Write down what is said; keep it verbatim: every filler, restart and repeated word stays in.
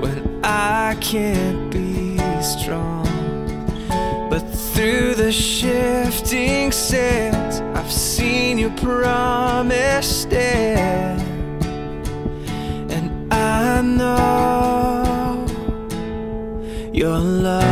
when I can't be strong. But through the shifting sands, I've seen your promise stand, and I know your love